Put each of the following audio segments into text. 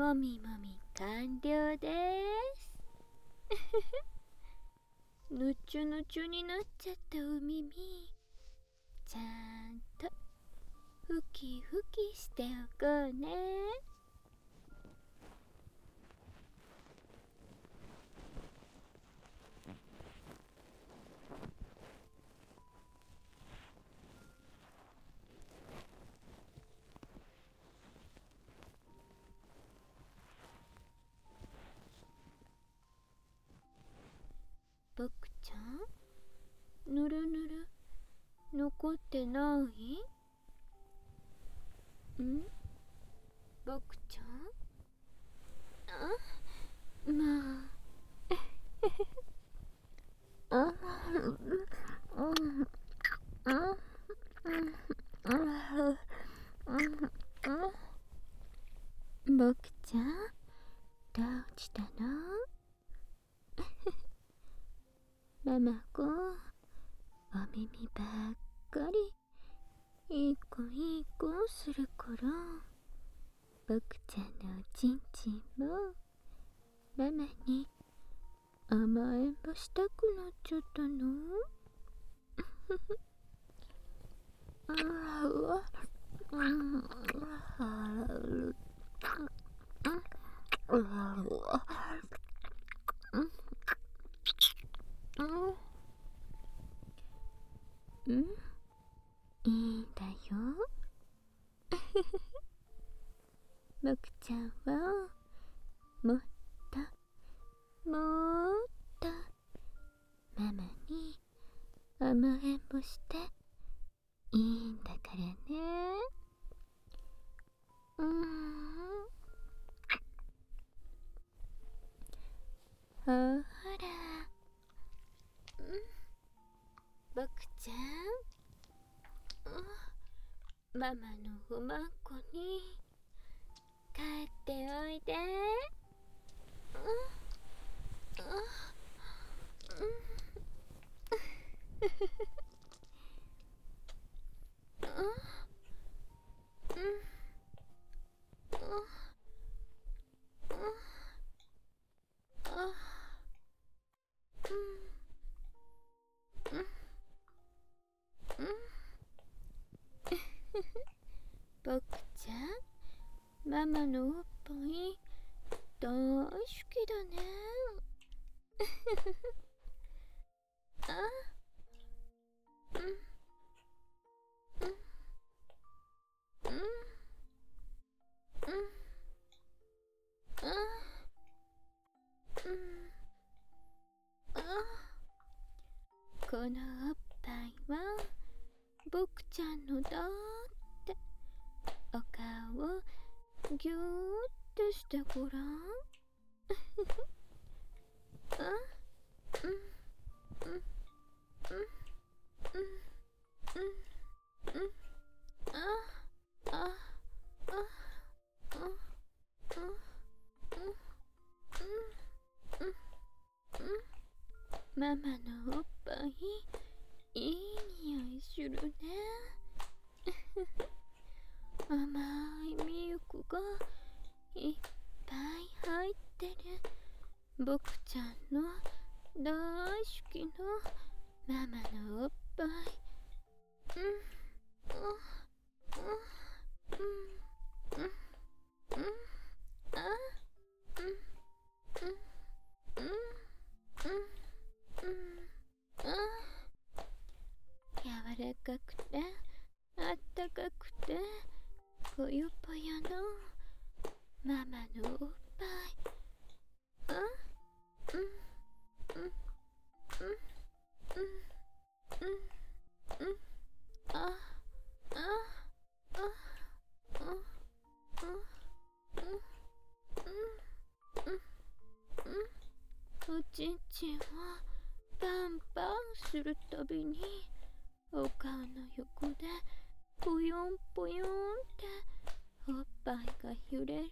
もみもみ完了です。ぬちゅぬちゅになっちゃったお耳、ちゃんとふきふきしておこうね。ぼくちゃん、ぬるぬる残ってない？ぼくちゃん、まあぼくちゃん、どうしたの？ママ子、お耳ばっかりいい子いい子するから、ぼくちゃんのおちんちんもママに甘えんぼしたくなっちゃったの？いいんだよ。ぼくちゃんはもっともっとママに甘えんぼしていいんだからね。ほら、ぼくちゃん、ママのおまんこに帰っておいで。ぼくちゃん、ママのおっぱい大好きだね。このおっぱいはぼくちゃんのだってお顔をぎゅーっとしてごらん。ママのおっぱいいい匂いするね。甘いミルクがいっぱい入ってるぼくちゃんの大好きなママのおっぱい。柔らかくてあったかくてぽよぽよのママのおっぱい。おちんちんはパンパンするたびにお顔の横でぽよんぽよんっておっぱいが揺れる。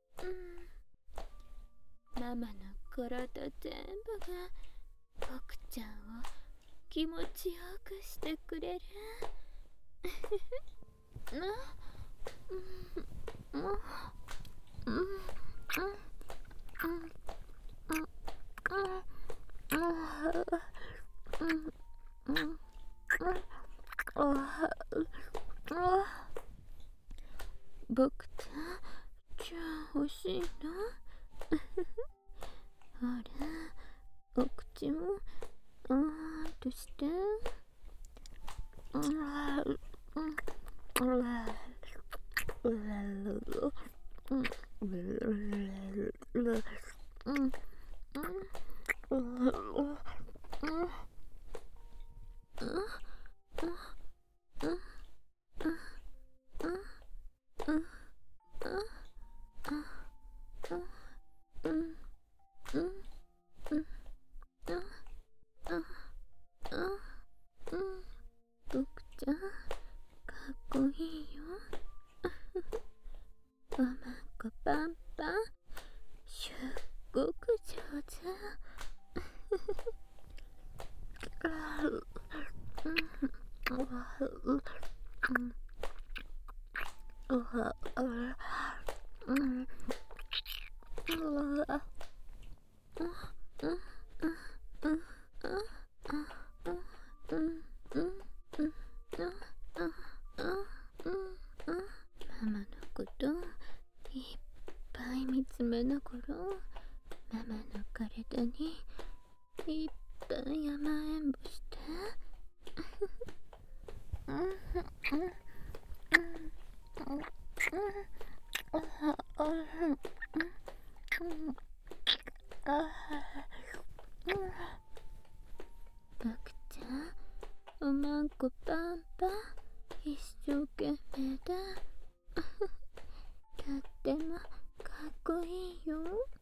ママの体全部がぼくちちゃんを気持ちよくしてくれる。僕ちゃん、じゃあ欲しいの？ほら、お口もとして。僕ちゃん、かっこいいよ。おまんこパンパン、すっごく上手。ママのこといっぱい見つめながら、ママの体にいっぱい甘えんぼして。僕ちゃん、おまんこパンパン、一生懸命だ。とってもかっこいいよ。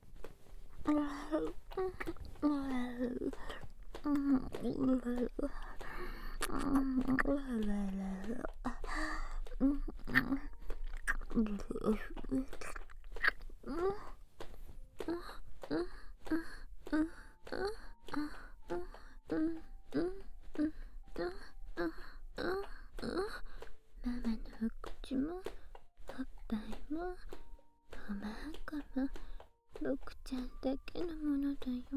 ママのお口もおっぱいもおまんこも僕ちゃんだけのものだよ。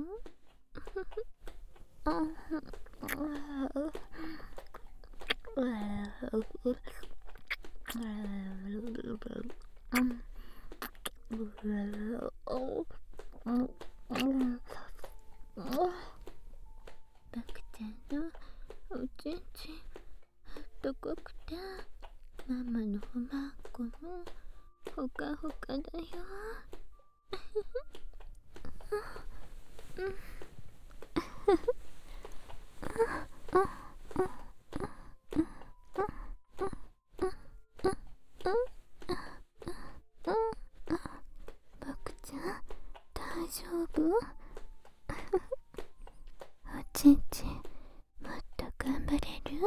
僕ちゃんのおちんちんあったかくて、ママのおまんこもほかほかだよ。僕ちゃん、大丈夫？おちんちんもっと頑張れる？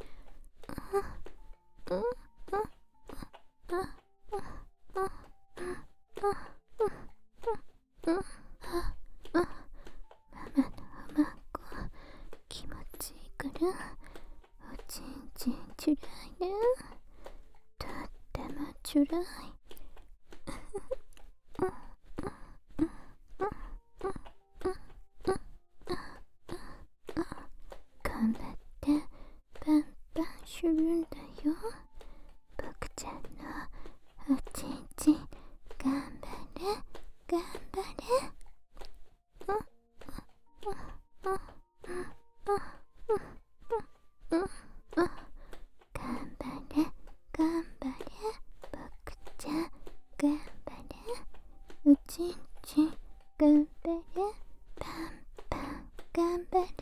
ママのおまんこ気持ちいいからおちんちんちゅらいね。とってもちゅらい。頑張ってパンパンするんだよ。僕ちゃんのおちんちん頑張れ頑張れ。頑張れ頑張れ、僕ちゃん頑張れ。おちんちん頑張れ、パンパン頑張れ。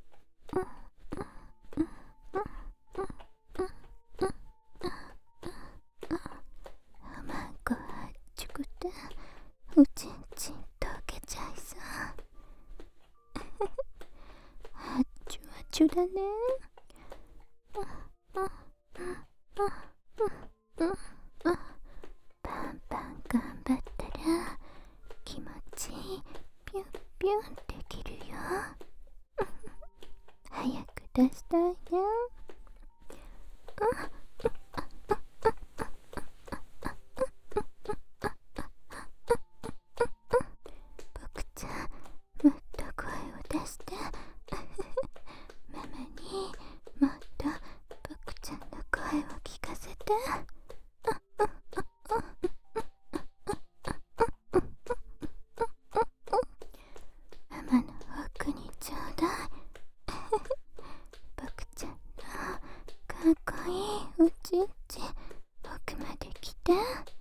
おまんこあっちくておちんちん溶けちゃいそう。あっちゅあっちゅだね。パンパン頑張ったら気持ちいいピュンピュンできるよ。 で。ママの奥にちょうだい。僕ちゃんのかっこいいおちんちん奥まで来て。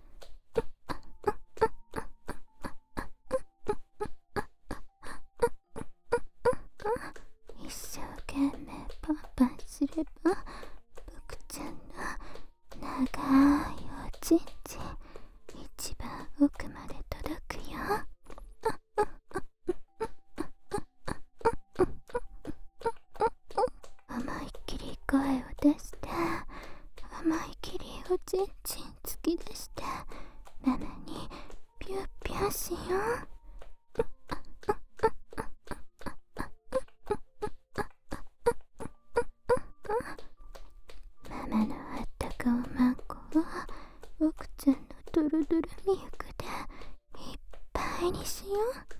一生懸命パンパンすれば僕ちゃんの長いおちんちん一番奥まで届くよ。思いっきり声を出して思いっきりおちんちん突き出してママにピュッピュッしよう。ママのあったかおまんこを僕ちゃんのドロドロミルクでいっぱいにしよう。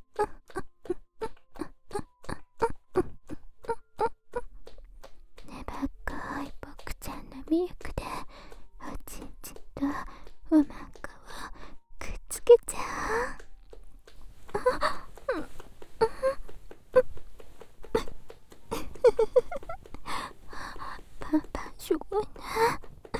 ねばっこい僕ちゃんのミルクでおちんちんとおまんこをくっつけちゃおう。パンパンすごいな。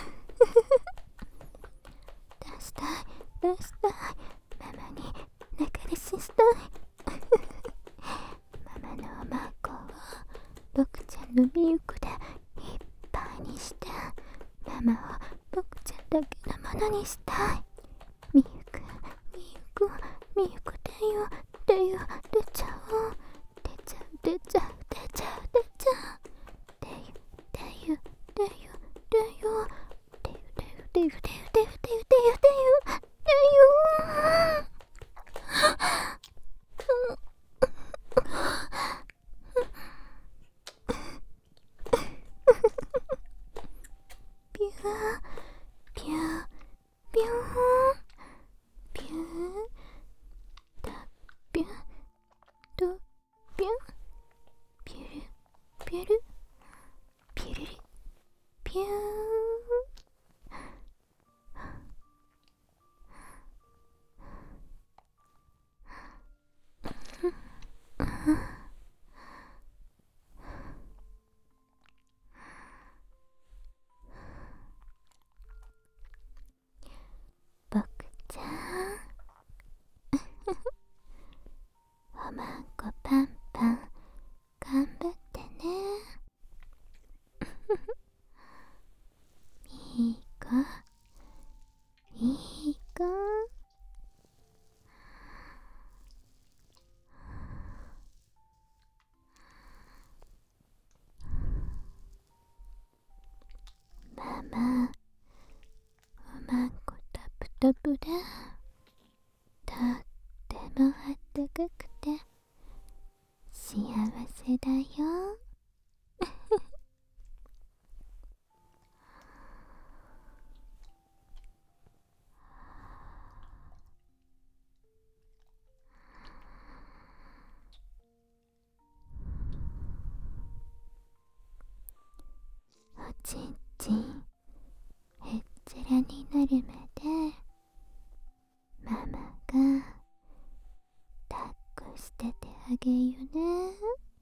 出したい出したい。ママに仲出ししたい。ママのおまんこを僕ちゃんのミルクでいっぱいにしてママを僕ちゃんだけのものにしたい。ミルクミルクミルクだよだよ。出ちゃおう出ちゃう出ちゃう出ちゃう出ちゃう。だよだよだよだよだよだよだよだよだよだよだよだよだよ。ピューピューピューピュータピューとピューピュルピュルピュルルピュー。僕ちゃんおまんこパンパン頑張ってね。いい子いい子。ママおまんこタプタプでとってもあったかくて幸せだよ。おちんちんへっちゃらになるまでママが抱っこしててあげよね。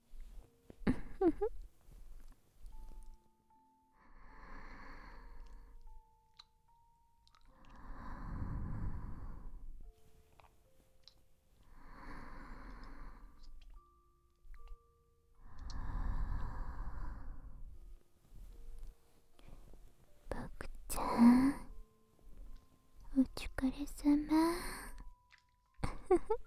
僕ちゃんお疲れ様。